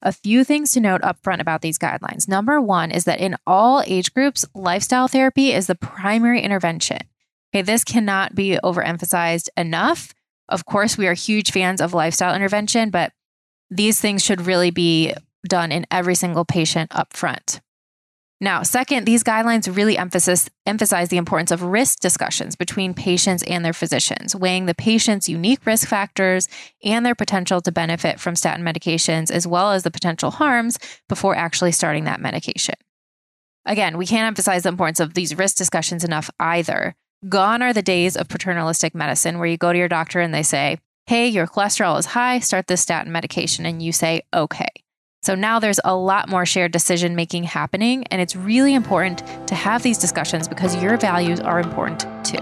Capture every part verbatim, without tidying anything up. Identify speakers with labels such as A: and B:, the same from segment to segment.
A: A few things to note upfront about these guidelines. Number one is that in all age groups, lifestyle therapy is the primary intervention. Okay, this cannot be overemphasized enough. Of course, we are huge fans of lifestyle intervention, but these things should really be done in every single patient upfront. Now, second, these guidelines really emphasis, emphasize the importance of risk discussions between patients and their physicians, weighing the patient's unique risk factors and their potential to benefit from statin medications, as well as the potential harms before actually starting that medication. Again, we can't emphasize the importance of these risk discussions enough either. Gone are the days of paternalistic medicine where you go to your doctor and they say, hey, your cholesterol is high, start this statin medication, and you say, okay. So now there's a lot more shared decision-making happening, and it's really important to have these discussions because your values are important too.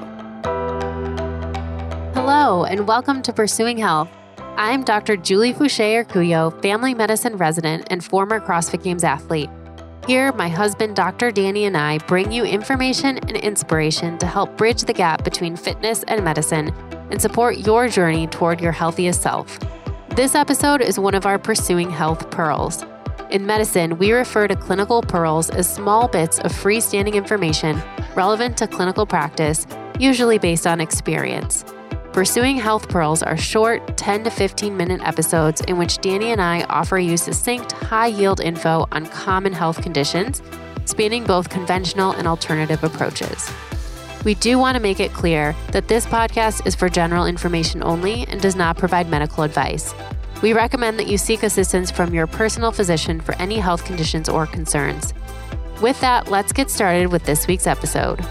B: Hello, and welcome to Pursuing Health. I'm Doctor Julie Fouché-Urcullo, family medicine resident and former CrossFit Games athlete. Here, my husband, Doctor Danny, and I bring you information and inspiration to help bridge the gap between fitness and medicine and support your journey toward your healthiest self. This episode is one of our Pursuing Health Pearls. In medicine, we refer to clinical pearls as small bits of freestanding information relevant to clinical practice, usually based on experience. Pursuing Health Pearls are short, ten to fifteen minute episodes in which Danny and I offer you succinct, high-yield info on common health conditions, spanning both conventional and alternative approaches. We do want to make it clear that this podcast is for general information only and does not provide medical advice. We recommend that you seek assistance from your personal physician for any health conditions or concerns. With that, let's get started with this week's episode.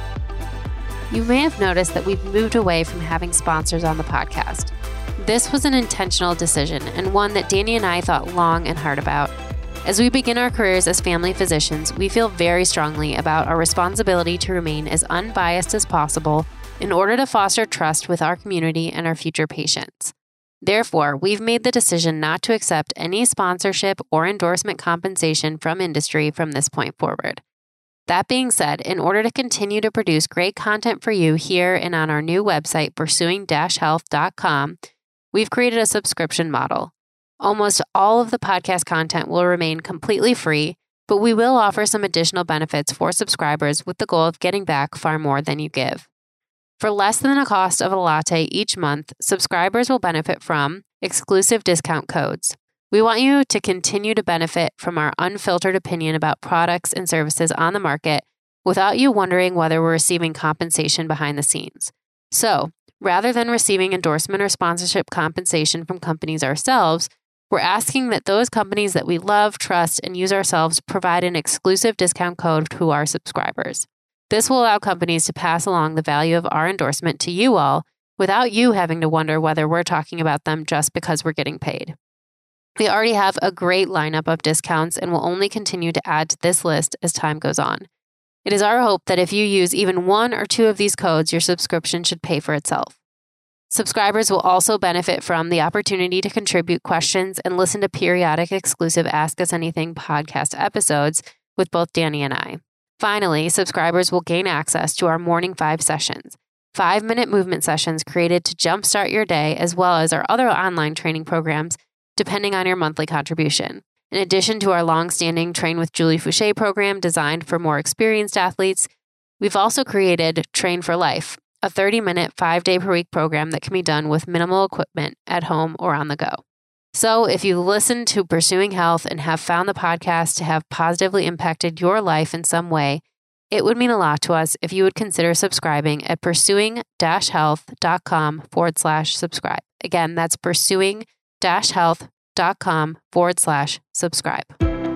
B: You may have noticed that we've moved away from having sponsors on the podcast. This was an intentional decision and one that Danny and I thought long and hard about. As we begin our careers as family physicians, we feel very strongly about our responsibility to remain as unbiased as possible in order to foster trust with our community and our future patients. Therefore, we've made the decision not to accept any sponsorship or endorsement compensation from industry from this point forward. That being said, in order to continue to produce great content for you here and on our new website, pursuing health dot com, we've created a subscription model. Almost all of the podcast content will remain completely free, but we will offer some additional benefits for subscribers with the goal of getting back far more than you give. For less than the cost of a latte each month, subscribers will benefit from exclusive discount codes. We want you to continue to benefit from our unfiltered opinion about products and services on the market without you wondering whether we're receiving compensation behind the scenes. So, rather than receiving endorsement or sponsorship compensation from companies ourselves, we're asking that those companies that we love, trust, and use ourselves provide an exclusive discount code to our subscribers. This will allow companies to pass along the value of our endorsement to you all without you having to wonder whether we're talking about them just because we're getting paid. We already have a great lineup of discounts and will only continue to add to this list as time goes on. It is our hope that if you use even one or two of these codes, your subscription should pay for itself. Subscribers will also benefit from the opportunity to contribute questions and listen to periodic exclusive Ask Us Anything podcast episodes with both Danny and I. Finally, subscribers will gain access to our Morning Five sessions, five-minute movement sessions created to jumpstart your day, as well as our other online training programs, depending on your monthly contribution. In addition to our long-standing Train with Julie Fouché program designed for more experienced athletes, we've also created Train for Life, a thirty-minute, five-day-per-week program that can be done with minimal equipment at home or on the go. So if you listen to Pursuing Health and have found the podcast to have positively impacted your life in some way, it would mean a lot to us if you would consider subscribing at pursuing health dot com forward slash subscribe. Again, that's pursuing health dot com forward slash subscribe.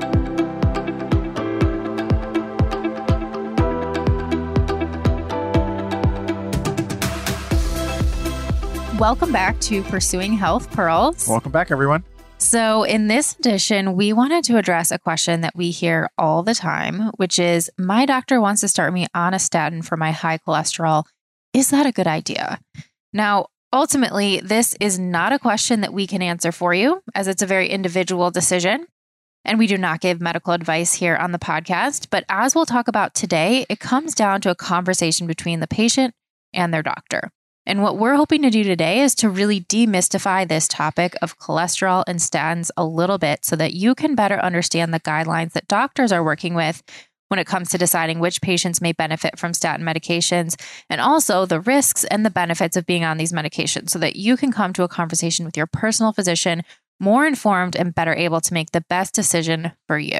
A: Welcome back to Pursuing Health Pearls.
C: Welcome back, everyone.
A: So in this edition, we wanted to address a question that we hear all the time, which is, my doctor wants to start me on a statin for my high cholesterol. Is that a good idea? Now, ultimately, this is not a question that we can answer for you, as it's a very individual decision, and we do not give medical advice here on the podcast. But as we'll talk about today, it comes down to a conversation between the patient and their doctor. And what we're hoping to do today is to really demystify this topic of cholesterol and statins a little bit so that you can better understand the guidelines that doctors are working with when it comes to deciding which patients may benefit from statin medications, and also the risks and the benefits of being on these medications so that you can come to a conversation with your personal physician more informed and better able to make the best decision for you.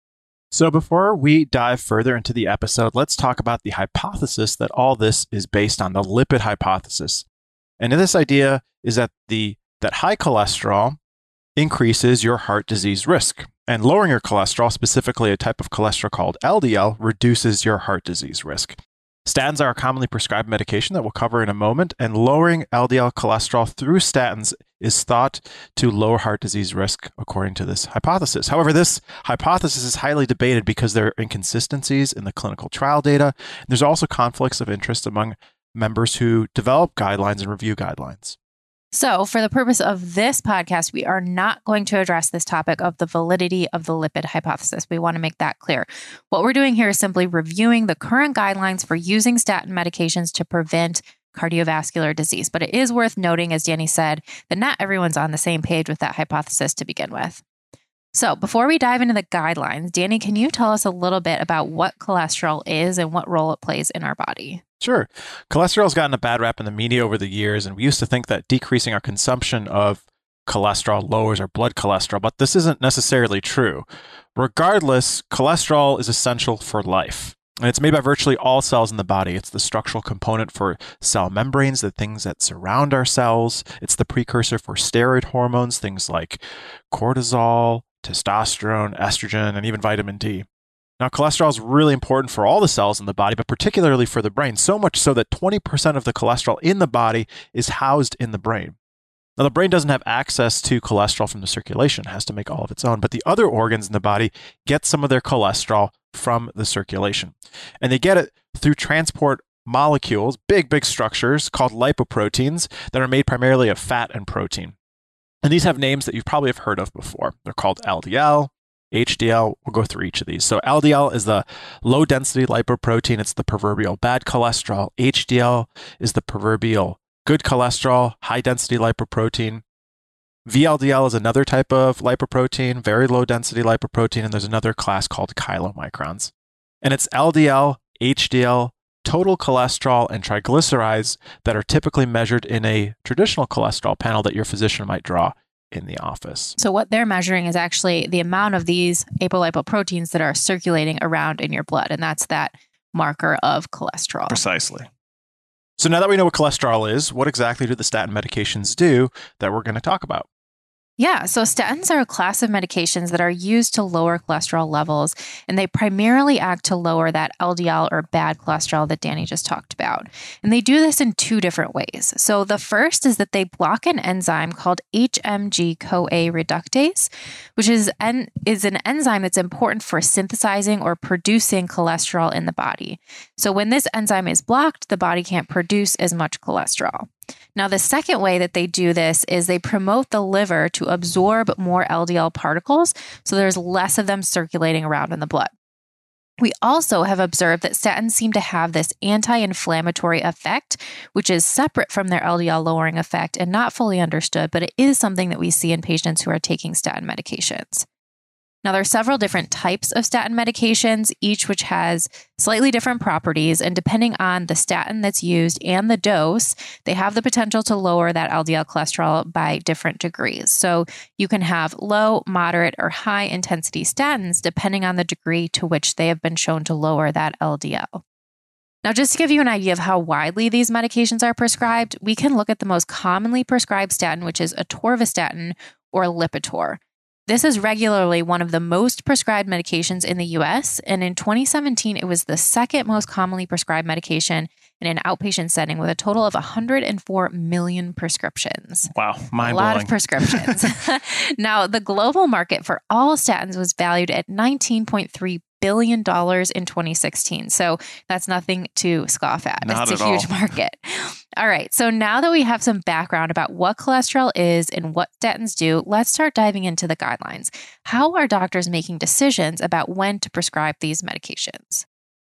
C: So before we dive further into the episode, let's talk about the hypothesis that all this is based on, the lipid hypothesis. And this idea is that the that high cholesterol increases your heart disease risk. And lowering your cholesterol, specifically a type of cholesterol called L D L, reduces your heart disease risk. Statins are a commonly prescribed medication that we'll cover in a moment, and lowering L D L cholesterol through statins is thought to lower heart disease risk, according to this hypothesis. However, this hypothesis is highly debated because there are inconsistencies in the clinical trial data. There's also conflicts of interest among members who develop guidelines and review guidelines.
A: So for the purpose of this podcast, we are not going to address this topic of the validity of the lipid hypothesis. We want to make that clear. What we're doing here is simply reviewing the current guidelines for using statin medications to prevent cardiovascular disease. But it is worth noting, as Danny said, that not everyone's on the same page with that hypothesis to begin with. So before we dive into the guidelines, Danny, can you tell us a little bit about what cholesterol is and what role it plays in our body?
C: Sure. Cholesterol has gotten a bad rap in the media over the years, and we used to think that decreasing our consumption of cholesterol lowers our blood cholesterol, but this isn't necessarily true. Regardless, cholesterol is essential for life, and it's made by virtually all cells in the body. It's the structural component for cell membranes, the things that surround our cells. It's the precursor for steroid hormones, things like cortisol, testosterone, estrogen, and even vitamin D. Now, cholesterol is really important for all the cells in the body, but particularly for the brain, so much so that twenty percent of the cholesterol in the body is housed in the brain. Now, the brain doesn't have access to cholesterol from the circulation, it has to make all of its own, but the other organs in the body get some of their cholesterol from the circulation. And they get it through transport molecules, big, big structures called lipoproteins that are made primarily of fat and protein. And these have names that you probably have heard of before. They're called L D L, H D L. We'll go through each of these. So L D L is the low density lipoprotein. It's the proverbial bad cholesterol. H D L is the proverbial good cholesterol, high density lipoprotein. V L D L is another type of lipoprotein, very low density lipoprotein. And there's another class called chylomicrons. And it's L D L, H D L, total cholesterol, and triglycerides that are typically measured in a traditional cholesterol panel that your physician might draw in the office.
A: So what they're measuring is actually the amount of these apolipoproteins that are circulating around in your blood. And that's that marker of cholesterol.
C: Precisely. So now that we know what cholesterol is, what exactly do the statin medications do that we're going to talk about?
A: Yeah, so statins are a class of medications that are used to lower cholesterol levels, and they primarily act to lower that L D L or bad cholesterol that Danny just talked about. And they do this in two different ways. So the first is that they block an enzyme called H M G-CoA reductase, which is an, is an enzyme that's important for synthesizing or producing cholesterol in the body. So when this enzyme is blocked, the body can't produce as much cholesterol. Now, the second way that they do this is they promote the liver to absorb more L D L particles, so there's less of them circulating around in the blood. We also have observed that statins seem to have this anti-inflammatory effect, which is separate from their L D L lowering effect and not fully understood, but it is something that we see in patients who are taking statin medications. Now, there are several different types of statin medications, each which has slightly different properties, and depending on the statin that's used and the dose, they have the potential to lower that L D L cholesterol by different degrees. So you can have low, moderate, or high intensity statins depending on the degree to which they have been shown to lower that L D L. Now, just to give you an idea of how widely these medications are prescribed, we can look at the most commonly prescribed statin, which is atorvastatin or Lipitor. This is regularly one of the most prescribed medications in the U S, and in twenty seventeen, it was the second most commonly prescribed medication in an outpatient setting with a total of one hundred four million prescriptions.
C: Wow, mind-blowing.
A: A lot of prescriptions. Now, the global market for all statins was valued at nineteen point three billion dollars in twenty sixteen. So that's nothing to scoff at.
C: Not
A: it's a
C: at
A: huge
C: all.
A: market. All right. So now that we have some background about what cholesterol is and what statins do, let's start diving into the guidelines. How are doctors making decisions about when to prescribe these medications?
C: So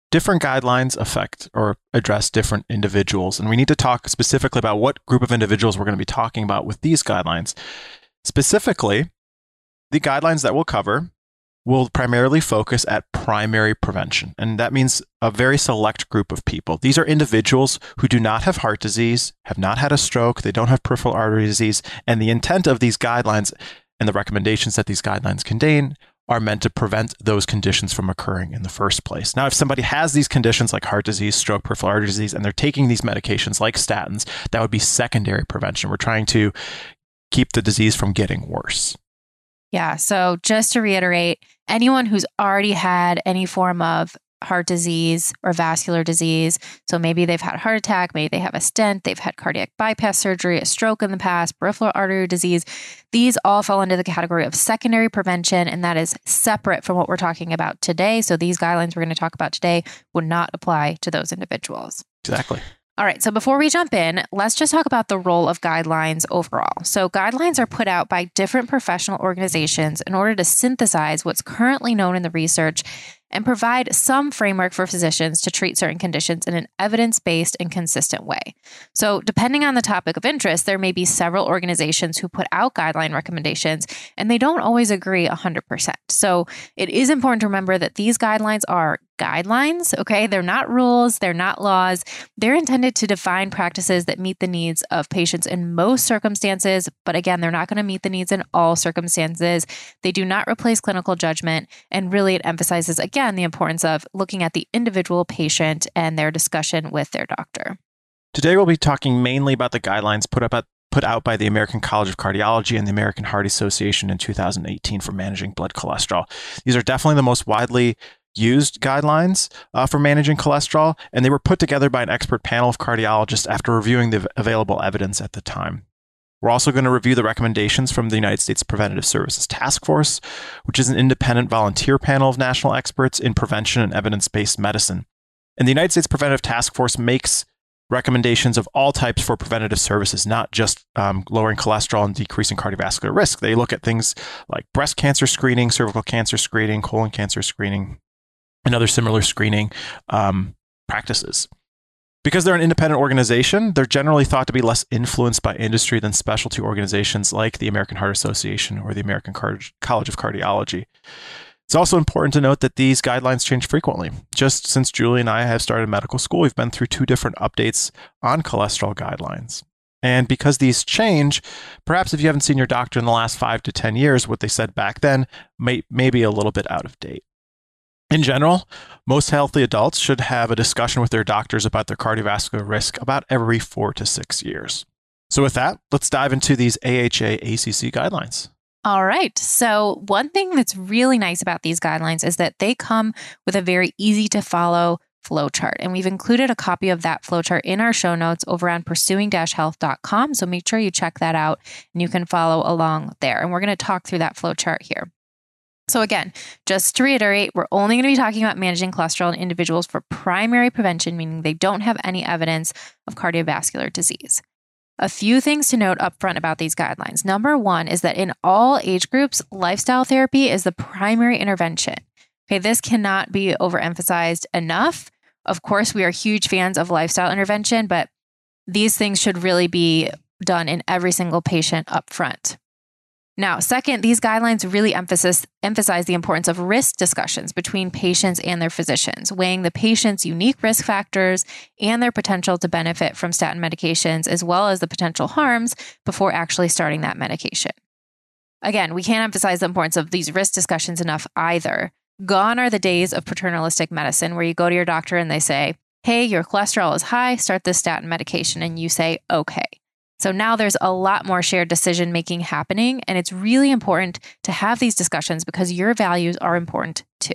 C: different guidelines affect or address different individuals. And we need to talk specifically about what group of individuals we're going to be talking about with these guidelines. Specifically, the guidelines that we'll cover will primarily focus at primary prevention. And that means a very select group of people. These are individuals who do not have heart disease, have not had a stroke, they don't have peripheral artery disease. And the intent of these guidelines and the recommendations that these guidelines contain are meant to prevent those conditions from occurring in the first place. Now, if somebody has these conditions like heart disease, stroke, peripheral artery disease, and they're taking these medications like statins, that would be secondary prevention. We're trying to keep the disease from getting worse.
A: Yeah. So just to reiterate, anyone who's already had any form of heart disease or vascular disease, so maybe they've had a heart attack, maybe they have a stent, they've had cardiac bypass surgery, a stroke in the past, peripheral artery disease, these all fall into the category of secondary prevention, and that is separate from what we're talking about today. So these guidelines we're going to talk about today would not apply to those individuals.
C: Exactly.
A: All right, so before we jump in, let's just talk about the role of guidelines overall. So guidelines are put out by different professional organizations in order to synthesize what's currently known in the research and provide some framework for physicians to treat certain conditions in an evidence-based and consistent way. So depending on the topic of interest, there may be several organizations who put out guideline recommendations, and they don't always agree one hundred percent. So it is important to remember that these guidelines are guidelines, okay? They're not rules, they're not laws. They're intended to define practices that meet the needs of patients in most circumstances, but again, they're not going to meet the needs in all circumstances. They do not replace clinical judgment, and really it emphasizes, again, the importance of looking at the individual patient and their discussion with their doctor.
C: Today, we'll be talking mainly about the guidelines put up at put out by the American College of Cardiology and the American Heart Association in two thousand eighteen for managing blood cholesterol. These are definitely the most widely used guidelines uh, for managing cholesterol, and they were put together by an expert panel of cardiologists after reviewing the available evidence at the time. We're also going to review the recommendations from the United States Preventative Services Task Force, which is an independent volunteer panel of national experts in prevention and evidence-based medicine. And the United States Preventative Task Force makes recommendations of all types for preventative services, not just um, lowering cholesterol and decreasing cardiovascular risk. They look at things like breast cancer screening, cervical cancer screening, colon cancer screening, and other similar screening um, practices. Because they're an independent organization, they're generally thought to be less influenced by industry than specialty organizations like the American Heart Association or the American College of Cardiology. It's also important to note that these guidelines change frequently. Just since Julie and I have started medical school, we've been through two different updates on cholesterol guidelines. And because these change, perhaps if you haven't seen your doctor in the last five to ten years, what they said back then may, may be a little bit out of date. In general, most healthy adults should have a discussion with their doctors about their cardiovascular risk about every four to six years. So with that, let's dive into these A H A A C C guidelines.
A: All right. So one thing that's really nice about these guidelines is that they come with a very easy to follow flowchart. And we've included a copy of that flowchart in our show notes over on pursuing dash health dot com. So make sure you check that out and you can follow along there. And we're going to talk through that flowchart here. So again, just to reiterate, we're only going to be talking about managing cholesterol in individuals for primary prevention, meaning they don't have any evidence of cardiovascular disease. A few things to note up front about these guidelines. Number one is that in all age groups, lifestyle therapy is the primary intervention. Okay, this cannot be overemphasized enough. Of course, we are huge fans of lifestyle intervention, but these things should really be done in every single patient up front. Now, second, these guidelines really emphasize, emphasize the importance of risk discussions between patients and their physicians, weighing the patient's unique risk factors and their potential to benefit from statin medications, as well as the potential harms before actually starting that medication. Again, we can't emphasize the importance of these risk discussions enough either. Gone are the days of paternalistic medicine where you go to your doctor and they say, hey, your cholesterol is high, start this statin medication, and you say, okay. So now there's a lot more shared decision making happening, and it's really important to have these discussions because your values are important too.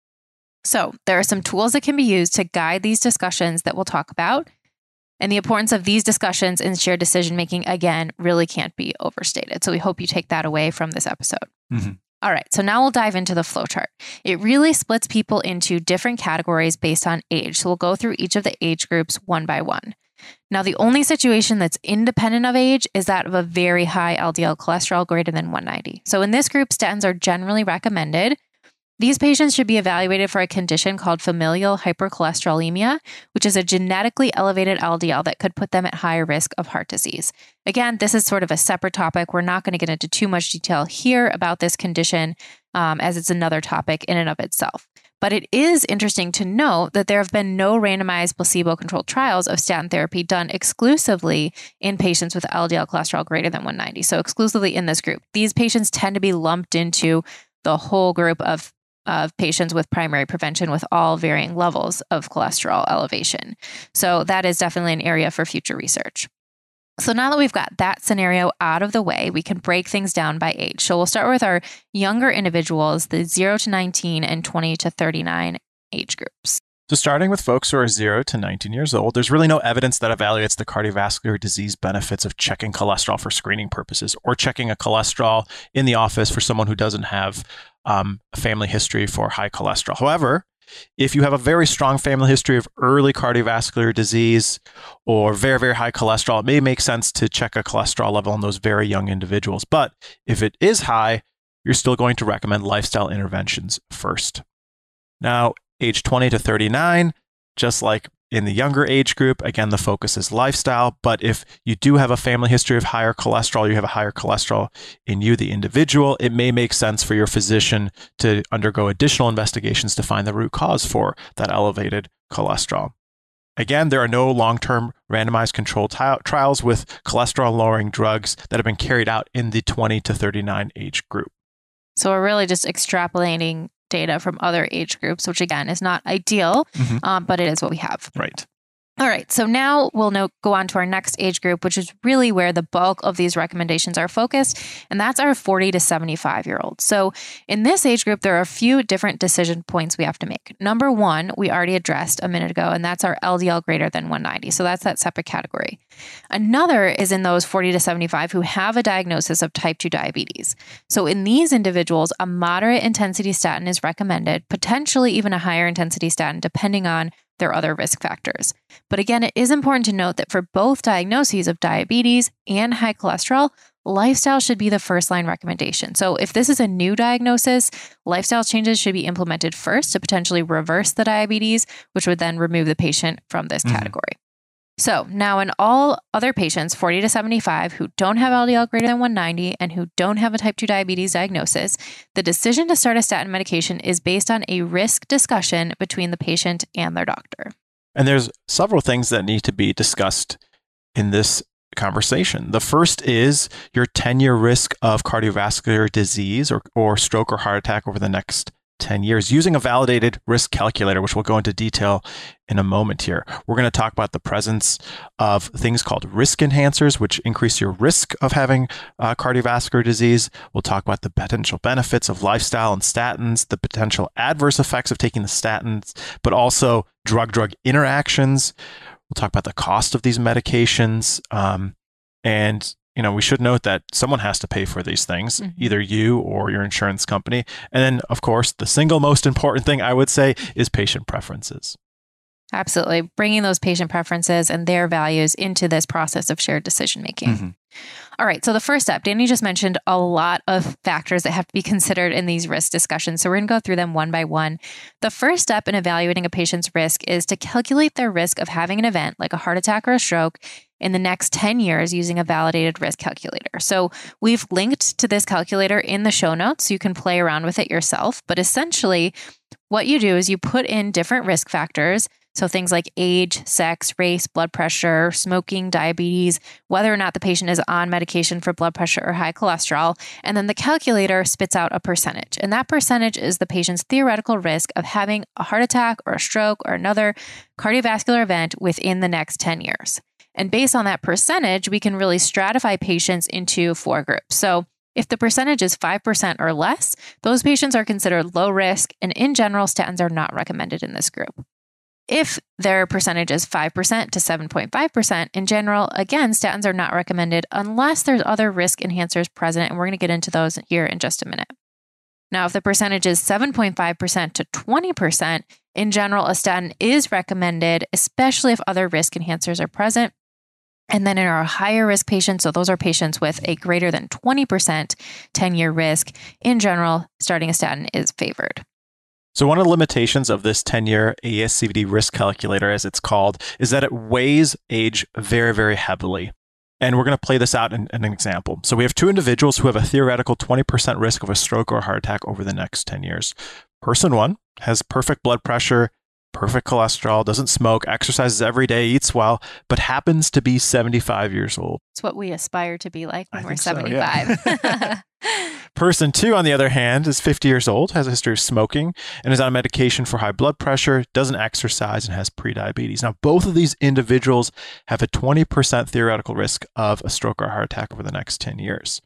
A: So there are some tools that can be used to guide these discussions that we'll talk about, and the importance of these discussions in shared decision making, again, really can't be overstated. So we hope you take that away from this episode. Mm-hmm. All right, so now we'll dive into the flowchart. It really splits people into different categories based on age. So we'll go through each of the age groups one by one. Now, the only situation that's independent of age is that of a very high L D L cholesterol greater than one ninety. So in this group, statins are generally recommended. These patients should be evaluated for a condition called familial hypercholesterolemia, which is a genetically elevated L D L that could put them at higher risk of heart disease. Again, this is sort of a separate topic. We're not going to get into too much detail here about this condition, um, as it's another topic in and of itself. But it is interesting to note that there have been no randomized placebo-controlled trials of statin therapy done exclusively in patients with L D L cholesterol greater than one ninety. So exclusively in this group. These patients tend to be lumped into the whole group of of patients with primary prevention with all varying levels of cholesterol elevation. So that is definitely an area for future research. So now that we've got that scenario out of the way, we can break things down by age. So we'll start with our younger individuals, the zero to nineteen and twenty to thirty-nine age groups.
C: So starting with folks who are zero to nineteen years old, there's really no evidence that evaluates the cardiovascular disease benefits of checking cholesterol for screening purposes or checking a cholesterol in the office for someone who doesn't have um, a family history for high cholesterol. However, if you have a very strong family history of early cardiovascular disease or very, very high cholesterol, it may make sense to check a cholesterol level in those very young individuals. But if it is high, you're still going to recommend lifestyle interventions first. Now, age twenty to thirty-nine, just like in the younger age group, again, the focus is lifestyle. But if you do have a family history of higher cholesterol, you have a higher cholesterol in you, the individual, it may make sense for your physician to undergo additional investigations to find the root cause for that elevated cholesterol. Again, there are no long-term randomized controlled t- trials with cholesterol-lowering drugs that have been carried out in the twenty to thirty-nine age group.
A: So we're really just extrapolating data from other age groups, which again is not ideal, mm-hmm. um, but it is what we have.
C: Right.
A: All right. So now we'll no- go on to our next age group, which is really where the bulk of these recommendations are focused. And that's our forty to seventy-five year olds. So in this age group, there are a few different decision points we have to make. Number one, we already addressed a minute ago, and that's our L D L greater than one ninety. So that's that separate category. Another is in those forty to seventy-five who have a diagnosis of type two diabetes. So in these individuals, a moderate intensity statin is recommended, potentially even a higher intensity statin, depending on their other risk factors. But again, it is important to note that for both diagnoses of diabetes and high cholesterol, lifestyle should be the first line recommendation. So if this is a new diagnosis, lifestyle changes should be implemented first to potentially reverse the diabetes, which would then remove the patient from this mm-hmm. category. So now in all other patients, forty to seventy-five, who don't have L D L greater than one ninety and who don't have a type two diabetes diagnosis, the decision to start a statin medication is based on a risk discussion between the patient and their doctor.
C: And there's several things that need to be discussed in this conversation. The first is your ten-year risk of cardiovascular disease or, or stroke or heart attack over the next ten years using a validated risk calculator, which we'll go into detail in a moment here. We're going to talk about the presence of things called risk enhancers, which increase your risk of having uh, cardiovascular disease. We'll talk about the potential benefits of lifestyle and statins, the potential adverse effects of taking the statins, but also drug-drug interactions. We'll talk about the cost of these medications. Um, and You know, we should note that someone has to pay for these things, mm-hmm. either you or your insurance company. And then, of course, the single most important thing I would say is patient preferences.
A: Absolutely. Bringing those patient preferences and their values into this process of shared decision making. Mm-hmm. All right. So the first step, Danny just mentioned a lot of factors that have to be considered in these risk discussions. So we're going to go through them one by one. The first step in evaluating a patient's risk is to calculate their risk of having an event like a heart attack or a stroke in the next ten years using a validated risk calculator. So we've linked to this calculator in the show notes. So you can play around with it yourself. But essentially, what you do is you put in different risk factors. So things like age, sex, race, blood pressure, smoking, diabetes, whether or not the patient is on medication for blood pressure or high cholesterol. And then the calculator spits out a percentage. And that percentage is the patient's theoretical risk of having a heart attack or a stroke or another cardiovascular event within the next ten years. And based on that percentage, we can really stratify patients into four groups. So if the percentage is five percent or less, those patients are considered low risk. And in general, statins are not recommended in this group. If their percentage is five percent to seven point five percent, in general, again, statins are not recommended unless there's other risk enhancers present. And we're going to get into those here in just a minute. Now, if the percentage is seven point five percent to twenty percent, in general, a statin is recommended, especially if other risk enhancers are present. And then in our higher risk patients, so those are patients with a greater than twenty percent ten-year risk, in general, starting a statin is favored.
C: So one of the limitations of this ten-year A S C V D risk calculator, as it's called, is that it weighs age very, very heavily. And we're going to play this out in, in an example. So we have two individuals who have a theoretical twenty percent risk of a stroke or a heart attack over the next ten years. Person one has perfect blood pressure, perfect cholesterol, doesn't smoke, exercises every day, eats well, but happens to be seventy-five years old.
A: It's what we aspire to be like when
C: I
A: we're
C: think so,
A: seventy-five.
C: yeah. Person two, on the other hand, is fifty years old, has a history of smoking, and is on medication for high blood pressure, doesn't exercise, and has prediabetes. Now, both of these individuals have a twenty percent theoretical risk of a stroke or heart attack over the next ten years.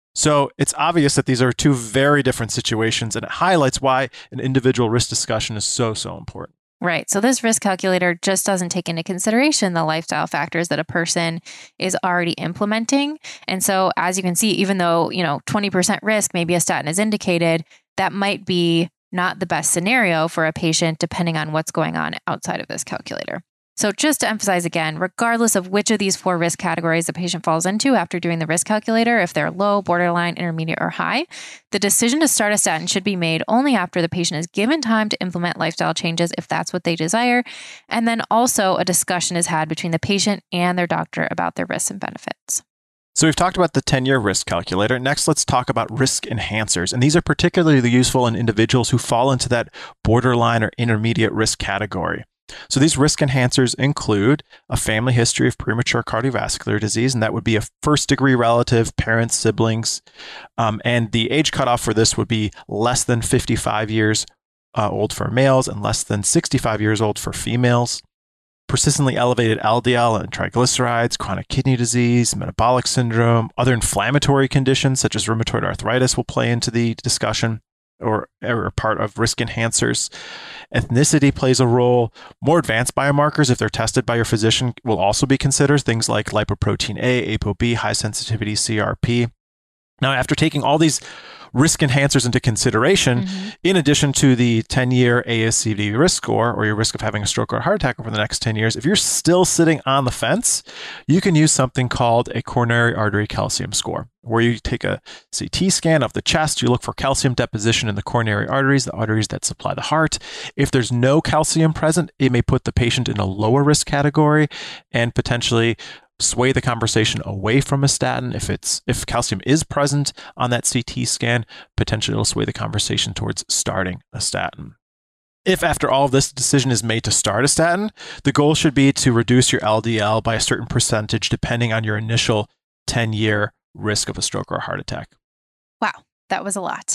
C: So it's obvious that these are two very different situations, and it highlights why an individual risk discussion is so, so important.
A: Right. So this risk calculator just doesn't take into consideration the lifestyle factors that a person is already implementing. And so as you can see, even though, you know, twenty percent risk, maybe a statin is indicated, that might be not the best scenario for a patient depending on what's going on outside of this calculator. So just to emphasize again, regardless of which of these four risk categories the patient falls into after doing the risk calculator, if they're low, borderline, intermediate, or high, the decision to start a statin should be made only after the patient is given time to implement lifestyle changes if that's what they desire. And then also a discussion is had between the patient and their doctor about their risks and benefits.
C: So we've talked about the ten-year risk calculator. Next, let's talk about risk enhancers. And these are particularly useful in individuals who fall into that borderline or intermediate risk category. So these risk enhancers include a family history of premature cardiovascular disease, and that would be a first-degree relative, parents, siblings. Um, and the age cutoff for this would be less than fifty-five years uh, old for males and less than sixty-five years old for females. Persistently elevated L D L and triglycerides, chronic kidney disease, metabolic syndrome, other inflammatory conditions such as rheumatoid arthritis will play into the discussion. Or, or part of risk enhancers. Ethnicity plays a role. More advanced biomarkers, if they're tested by your physician, will also be considered. Things like lipoprotein A, ApoB, high sensitivity C R P. Now, after taking all these risk enhancers into consideration, mm-hmm. in addition to the ten-year A S C V D risk score, or your risk of having a stroke or a heart attack over the next ten years, if you're still sitting on the fence, you can use something called a coronary artery calcium score, where you take a C T scan of the chest, you look for calcium deposition in the coronary arteries, the arteries that supply the heart. If there's no calcium present, it may put the patient in a lower risk category and potentially sway the conversation away from a statin. If it's if calcium is present on that C T scan, potentially it'll sway the conversation towards starting a statin. If after all of this decision is made to start a statin, the goal should be to reduce your L D L by a certain percentage depending on your initial ten-year risk of a stroke or a heart attack.
A: Wow. That was a lot.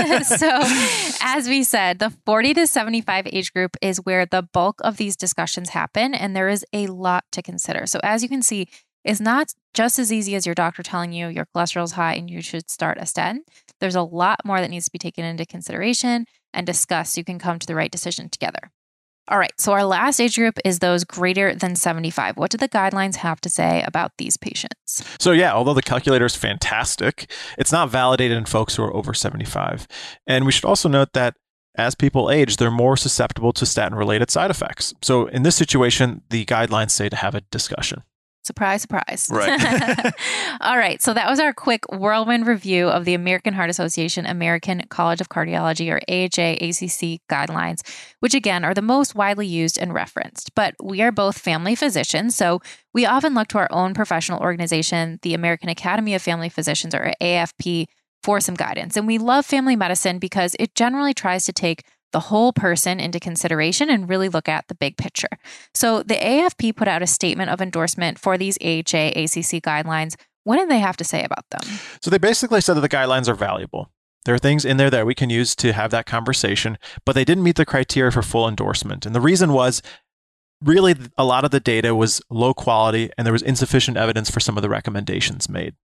A: So as we said, the forty to seventy-five age group is where the bulk of these discussions happen, and there is a lot to consider. So as you can see, it's not just as easy as your doctor telling you your cholesterol is high and you should start a statin. There's a lot more that needs to be taken into consideration and discussed so you can come to the right decision together. All right, so our last age group is those greater than seventy-five. What do the guidelines have to say about these patients?
C: So yeah, although the calculator is fantastic, it's not validated in folks who are over seventy-five. And we should also note that as people age, they're more susceptible to statin-related side effects. So in this situation, the guidelines say to have a discussion.
A: Surprise, surprise.
C: Right.
A: All right. So that was our quick whirlwind review of the American Heart Association, American College of Cardiology, or A H A A C C guidelines, which again are the most widely used and referenced. But we are both family physicians, so we often look to our own professional organization, the American Academy of Family Physicians, or A F P, for some guidance. And we love family medicine because it generally tries to take the whole person into consideration and really look at the big picture. So the A F P put out a statement of endorsement for these A H A A C C guidelines. What did they have to say about them?
C: So they basically said that the guidelines are valuable. There are things in there that we can use to have that conversation, but they didn't meet the criteria for full endorsement. And the reason was really a lot of the data was low quality and there was insufficient evidence for some of the recommendations made.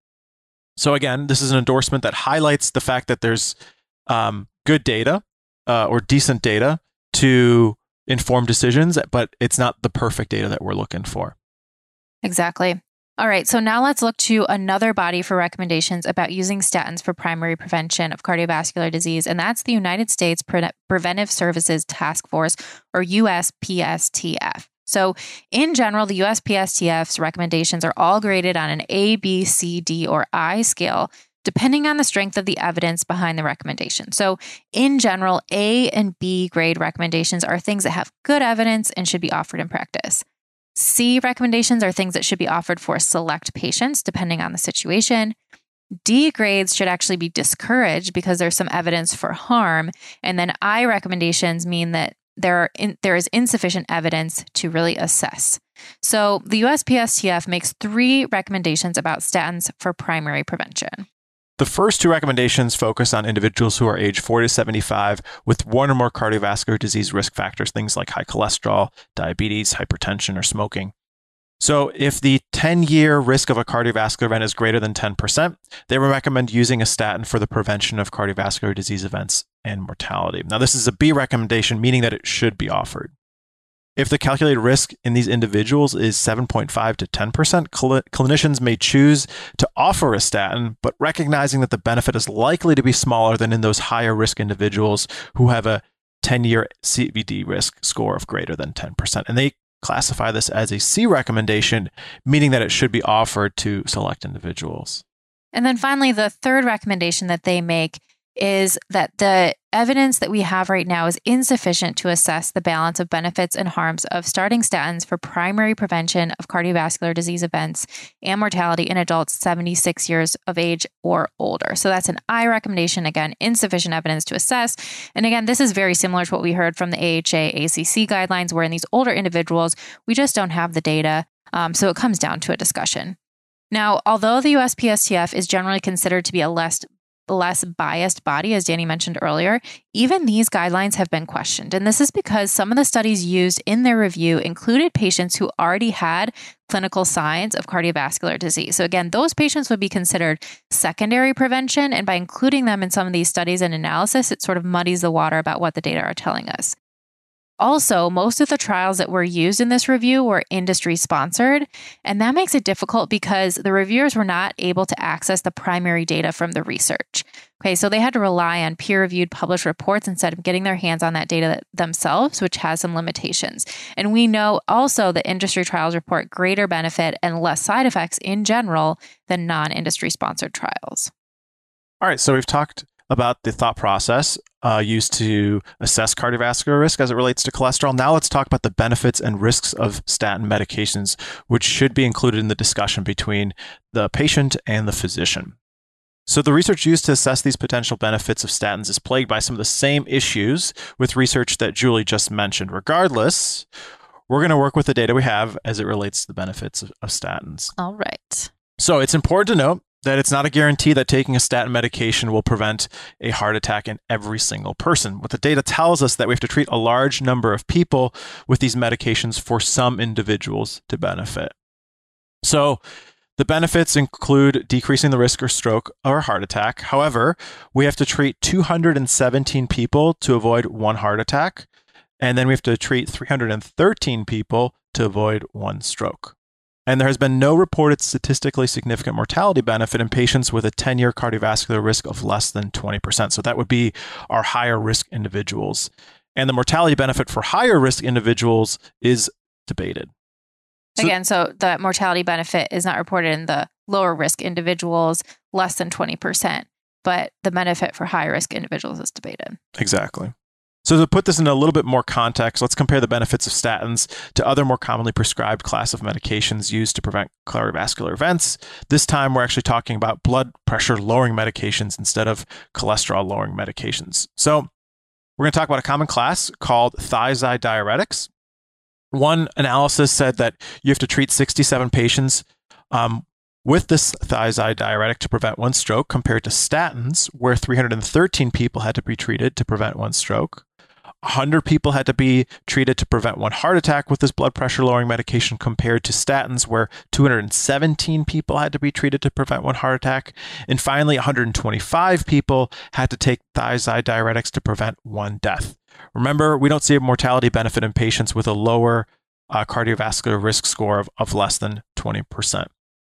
C: So again, this is an endorsement that highlights the fact that there's um, good data, Uh, or decent data to inform decisions, but it's not the perfect data that we're looking for.
A: Exactly. All right, so now let's look to another body for recommendations about using statins for primary prevention of cardiovascular disease, and that's the United States Pre- Preventive Services Task Force, or U S P S T F. So in general, the U S P S T F's recommendations are all graded on an A, B, C, D, or I scale, depending on the strength of the evidence behind the recommendation. So in general, A and B grade recommendations are things that have good evidence and should be offered in practice. C recommendations are things that should be offered for select patients, depending on the situation. D grades should actually be discouraged because there's some evidence for harm. And then I recommendations mean that there are in, there is insufficient evidence to really assess. So the U S P S T F makes three recommendations about statins for primary prevention.
C: The first two recommendations focus on individuals who are age forty to seventy-five with one or more cardiovascular disease risk factors, things like high cholesterol, diabetes, hypertension, or smoking. So if the ten-year risk of a cardiovascular event is greater than ten percent, they would recommend using a statin for the prevention of cardiovascular disease events and mortality. Now, this is a B recommendation, meaning that it should be offered. If the calculated risk in these individuals is seven point five to ten percent, cl- clinicians may choose to offer a statin, but recognizing that the benefit is likely to be smaller than in those higher risk individuals who have a ten-year C V D risk score of greater than ten percent. And they classify this as a C recommendation, meaning that it should be offered to select individuals.
A: And then finally, the third recommendation that they make is that the evidence that we have right now is insufficient to assess the balance of benefits and harms of starting statins for primary prevention of cardiovascular disease events and mortality in adults seventy-six years of age or older. So that's an I recommendation. Again, insufficient evidence to assess. And again, this is very similar to what we heard from the A H A A C C guidelines, where in these older individuals, we just don't have the data. Um, so it comes down to a discussion. Now, although the U S P S T F is generally considered to be a less less biased body, as Danny mentioned earlier, even these guidelines have been questioned. And this is because some of the studies used in their review included patients who already had clinical signs of cardiovascular disease. So again, those patients would be considered secondary prevention. And by including them in some of these studies and analysis, it sort of muddies the water about what the data are telling us. Also, most of the trials that were used in this review were industry sponsored, and that makes it difficult because the reviewers were not able to access the primary data from the research. Okay, so they had to rely on peer-reviewed published reports instead of getting their hands on that data themselves, which has some limitations. And we know also that industry trials report greater benefit and less side effects in general than non-industry sponsored trials.
C: All right, so we've talked about the thought process uh, used to assess cardiovascular risk as it relates to cholesterol. Now let's talk about the benefits and risks of statin medications, which should be included in the discussion between the patient and the physician. So the research used to assess these potential benefits of statins is plagued by some of the same issues with research that Julie just mentioned. Regardless, we're going to work with the data we have as it relates to the benefits of, of statins.
A: All right.
C: So it's important to note that it's not a guarantee that taking a statin medication will prevent a heart attack in every single person. What the data tells us that we have to treat a large number of people with these medications for some individuals to benefit. So the benefits include decreasing the risk of stroke or heart attack. However, we have to treat two hundred seventeen people to avoid one heart attack, and then we have to treat three hundred thirteen people to avoid one stroke. And there has been no reported statistically significant mortality benefit in patients with a ten-year cardiovascular risk of less than twenty percent. So that would be our higher risk individuals. And the mortality benefit for higher risk individuals is debated. So,
A: Again, so the mortality benefit is not reported in the lower risk individuals, less than twenty percent, but the benefit for high risk individuals is debated.
C: Exactly. So to put this in a little bit more context, let's compare the benefits of statins to other more commonly prescribed class of medications used to prevent cardiovascular events. This time, we're actually talking about blood pressure lowering medications instead of cholesterol lowering medications. So we're going to talk about a common class called thiazide diuretics. One analysis said that you have to treat sixty-seven patients um, with this thiazide diuretic to prevent one stroke, compared to statins, where three hundred thirteen people had to be treated to prevent one stroke. one hundred people had to be treated to prevent one heart attack with this blood pressure lowering medication, compared to statins, where two hundred seventeen people had to be treated to prevent one heart attack. And finally, one hundred twenty-five people had to take thiazide diuretics to prevent one death. Remember, we don't see a mortality benefit in patients with a lower uh, cardiovascular risk score of, of less than twenty percent.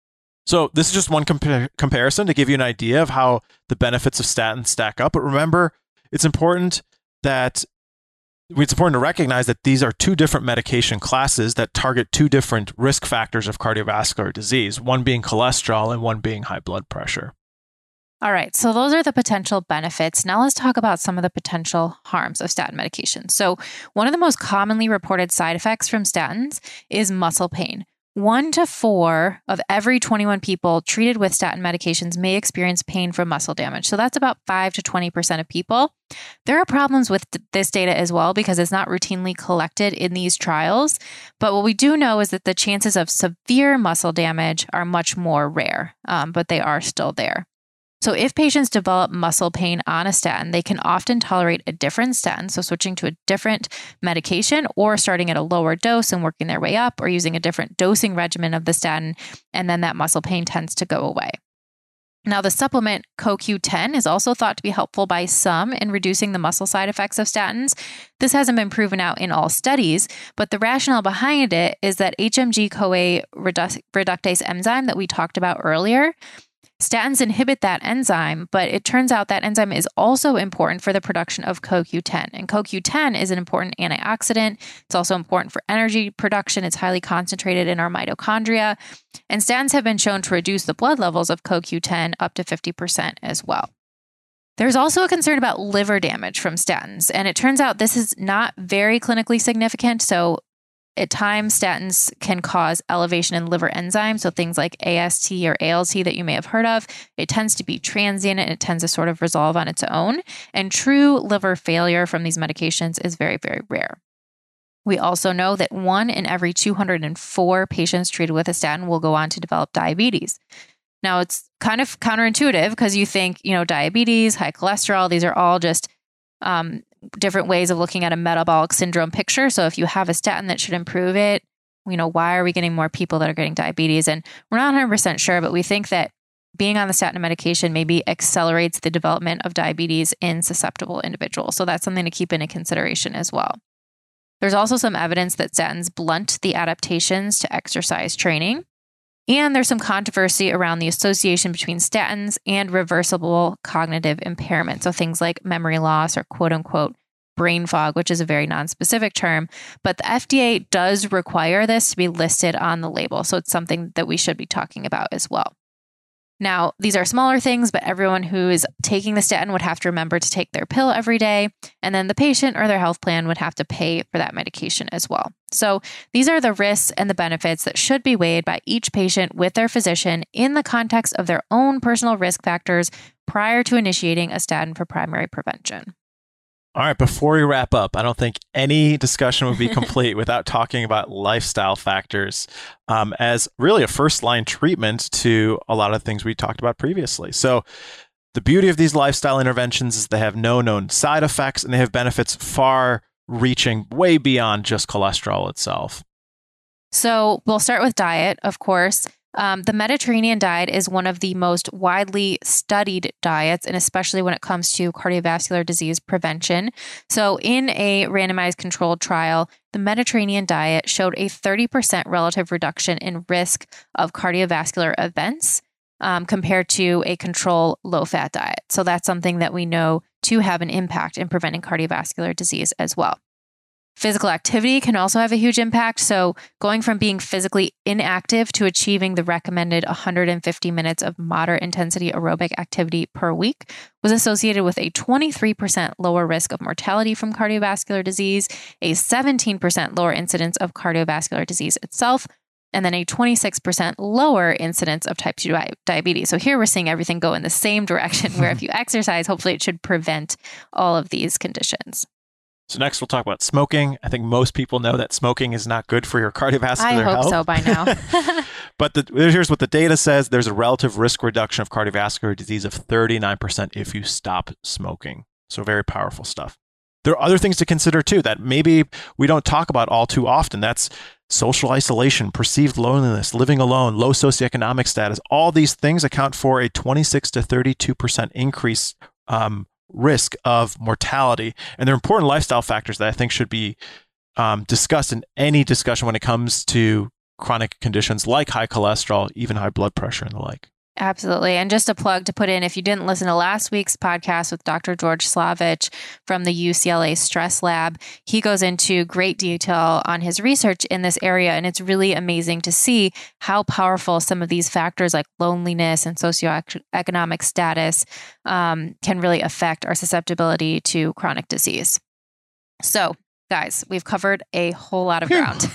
C: So this is just one compa- comparison to give you an idea of how the benefits of statins stack up. But remember, it's important that it's important to recognize that these are two different medication classes that target two different risk factors of cardiovascular disease, one being cholesterol and one being high blood pressure.
A: All right, so those are the potential benefits. Now let's talk about some of the potential harms of statin medication. So one of the most commonly reported side effects from statins is muscle pain. One to four of every twenty-one people treated with statin medications may experience pain from muscle damage. So that's about five to twenty percent of people. There are problems with th- this data as well because it's not routinely collected in these trials. But what we do know is that the chances of severe muscle damage are much more rare, um, but they are still there. So if patients develop muscle pain on a statin, they can often tolerate a different statin, so switching to a different medication or starting at a lower dose and working their way up or using a different dosing regimen of the statin, and then that muscle pain tends to go away. Now, the supplement C O Q ten is also thought to be helpful by some in reducing the muscle side effects of statins. This hasn't been proven out in all studies, but the rationale behind it is that H M G-CoA redu- reductase enzyme that we talked about earlier, statins inhibit that enzyme, but it turns out that enzyme is also important for the production of C O Q ten. And C O Q ten is an important antioxidant. It's also important for energy production. It's highly concentrated in our mitochondria. And statins have been shown to reduce the blood levels of C O Q ten up to fifty percent as well. There's also a concern about liver damage from statins. And it turns out this is not very clinically significant. So at times, statins can cause elevation in liver enzymes, so things like A S T or A L T that you may have heard of. It tends to be transient and it tends to sort of resolve on its own. And true liver failure from these medications is very, very rare. We also know that one in every two hundred four patients treated with a statin will go on to develop diabetes. Now, it's kind of counterintuitive because you think, you know, diabetes, high cholesterol, these are all just um, different ways of looking at a metabolic syndrome picture. So if you have a statin that should improve it, you know, why are we getting more people that are getting diabetes? And we're not one hundred percent sure, but we think that being on the statin medication maybe accelerates the development of diabetes in susceptible individuals. So that's something to keep into consideration as well. There's also some evidence that statins blunt the adaptations to exercise training. And there's some controversy around the association between statins and reversible cognitive impairment. So things like memory loss or quote unquote brain fog, which is a very nonspecific term. But the F D A does require this to be listed on the label. So it's something that we should be talking about as well. Now, these are smaller things, but everyone who is taking the statin would have to remember to take their pill every day. And then the patient or their health plan would have to pay for that medication as well. So these are the risks and the benefits that should be weighed by each patient with their physician in the context of their own personal risk factors prior to initiating a statin for primary prevention.
C: All right, before we wrap up, I don't think any discussion would be complete without talking about lifestyle factors um, as really a first-line treatment to a lot of things we talked about previously. So the beauty of these lifestyle interventions is they have no known side effects and they have benefits far-reaching, way beyond just cholesterol itself.
A: So we'll start with diet, of course. Um, the Mediterranean diet is one of the most widely studied diets, and especially when it comes to cardiovascular disease prevention. So in a randomized controlled trial, the Mediterranean diet showed a thirty percent relative reduction in risk of cardiovascular events um, compared to a control low-fat diet. So that's something that we know to have an impact in preventing cardiovascular disease as well. Physical activity can also have a huge impact. So going from being physically inactive to achieving the recommended one hundred fifty minutes of moderate intensity aerobic activity per week was associated with a twenty-three percent lower risk of mortality from cardiovascular disease, a seventeen percent lower incidence of cardiovascular disease itself, and then a twenty-six percent lower incidence of type two di- diabetes. So here we're seeing everything go in the same direction where if you exercise, hopefully it should prevent all of these conditions.
C: So next we'll talk about smoking. I think most people know that smoking is not good for your cardiovascular
A: I hope
C: health.
A: so by now.
C: But the, here's what the data says. There's a relative risk reduction of cardiovascular disease of thirty-nine percent if you stop smoking. So very powerful stuff. There are other things to consider too that maybe we don't talk about all too often. That's social isolation, perceived loneliness, living alone, low socioeconomic status. All these things account for a twenty-six to thirty-two percent increase um, risk of mortality. And they're important lifestyle factors that I think should be um, discussed in any discussion when it comes to chronic conditions like high cholesterol, even high blood pressure and the like.
A: Absolutely. And just a plug to put in, if you didn't listen to last week's podcast with Doctor George Slavich from the U C L A Stress Lab, he goes into great detail on his research in this area. And it's really amazing to see how powerful some of these factors like loneliness and socioeconomic status um, can really affect our susceptibility to chronic disease. So, guys, we've covered a whole lot of ground.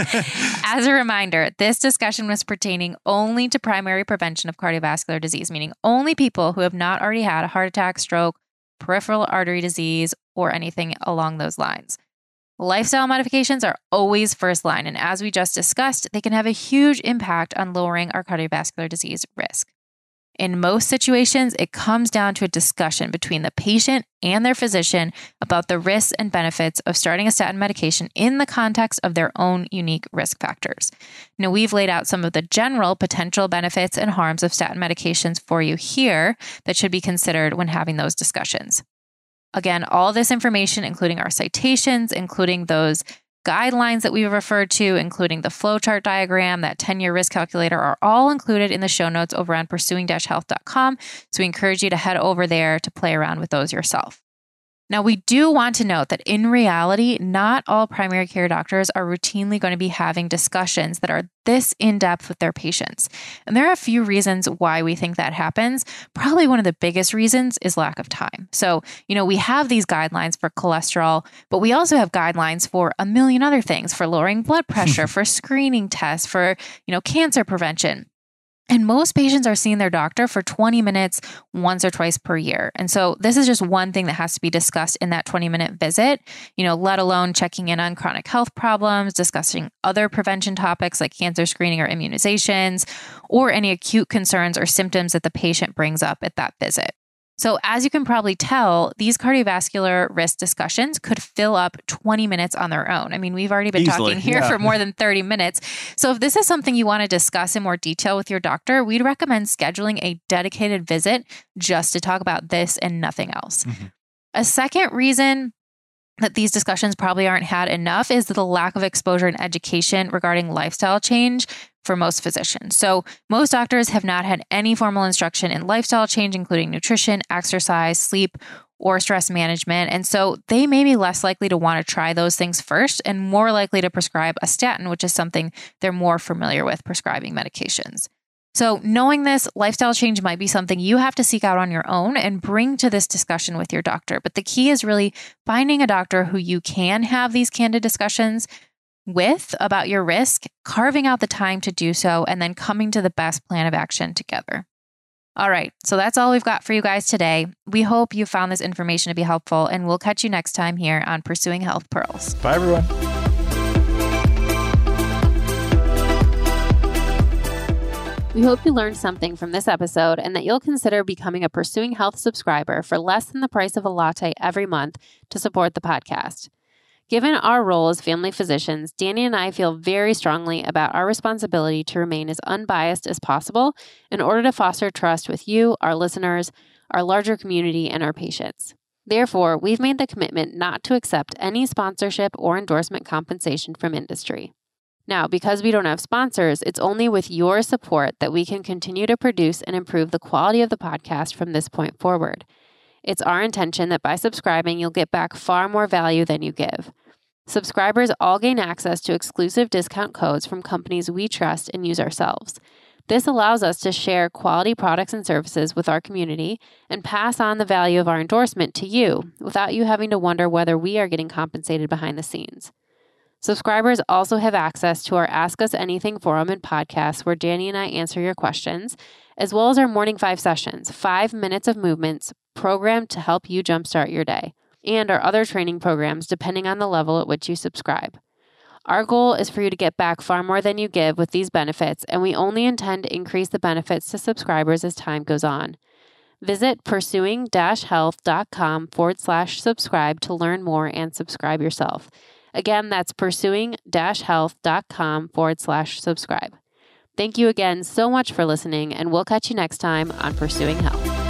A: As a reminder, this discussion was pertaining only to primary prevention of cardiovascular disease, meaning only people who have not already had a heart attack, stroke, peripheral artery disease, or anything along those lines. Lifestyle modifications are always first line, and as we just discussed, they can have a huge impact on lowering our cardiovascular disease risk. In most situations, it comes down to a discussion between the patient and their physician about the risks and benefits of starting a statin medication in the context of their own unique risk factors. Now, we've laid out some of the general potential benefits and harms of statin medications for you here that should be considered when having those discussions. Again, all this information, including our citations, including those guidelines that we referred to, including the flowchart diagram, that ten-year risk calculator, are all included in the show notes over on pursuing dash health dot com. So we encourage you to head over there to play around with those yourself. Now, we do want to note that in reality, not all primary care doctors are routinely going to be having discussions that are this in-depth with their patients. And there are a few reasons why we think that happens. Probably one of the biggest reasons is lack of time. So, you know, we have these guidelines for cholesterol, but we also have guidelines for a million other things, for lowering blood pressure, for screening tests, for, you know, cancer prevention. And most patients are seeing their doctor for twenty minutes once or twice per year. And so this is just one thing that has to be discussed in that twenty minute visit, you know, let alone checking in on chronic health problems, discussing other prevention topics like cancer screening or immunizations, or any acute concerns or symptoms that the patient brings up at that visit. So as you can probably tell, these cardiovascular risk discussions could fill up twenty minutes on their own. I mean, we've already been
C: Easily,
A: talking here
C: yeah.
A: for more than thirty minutes. So if this is something you want to discuss in more detail with your doctor, we'd recommend scheduling a dedicated visit just to talk about this and nothing else. Mm-hmm. A second reason that these discussions probably aren't had enough is the lack of exposure and education regarding lifestyle change for most physicians. So most doctors have not had any formal instruction in lifestyle change, including nutrition, exercise, sleep, or stress management. And so they may be less likely to want to try those things first and more likely to prescribe a statin, which is something they're more familiar with prescribing medications. So knowing this, lifestyle change might be something you have to seek out on your own and bring to this discussion with your doctor. But the key is really finding a doctor who you can have these candid discussions with about your risk, carving out the time to do so, and then coming to the best plan of action together. All right, so that's all we've got for you guys today. We hope you found this information to be helpful, and we'll catch you next time here on Pursuing Health Pearls.
C: Bye, everyone.
B: We hope you learned something from this episode and that you'll consider becoming a Pursuing Health subscriber for less than the price of a latte every month to support the podcast. Given our role as family physicians, Danny and I feel very strongly about our responsibility to remain as unbiased as possible in order to foster trust with you, our listeners, our larger community, and our patients. Therefore, we've made the commitment not to accept any sponsorship or endorsement compensation from industry. Now, because we don't have sponsors, it's only with your support that we can continue to produce and improve the quality of the podcast from this point forward. It's our intention that by subscribing, you'll get back far more value than you give. Subscribers all gain access to exclusive discount codes from companies we trust and use ourselves. This allows us to share quality products and services with our community and pass on the value of our endorsement to you without you having to wonder whether we are getting compensated behind the scenes. Subscribers also have access to our Ask Us Anything forum and podcast where Danny and I answer your questions, as well as our Morning Five sessions, five minutes of movements programmed to help you jumpstart your day, and our other training programs depending on the level at which you subscribe. Our goal is for you to get back far more than you give with these benefits, and we only intend to increase the benefits to subscribers as time goes on. Visit pursuing-health.com forward slash subscribe to learn more and subscribe yourself. Again, that's pursuing-health.com forward slash subscribe. Thank you again so much for listening, and we'll catch you next time on Pursuing Health.